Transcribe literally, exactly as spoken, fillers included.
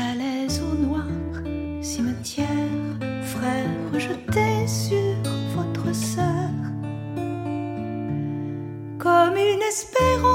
chalets au noir, cimetière, frère jeté sur votre sœur, comme une espérance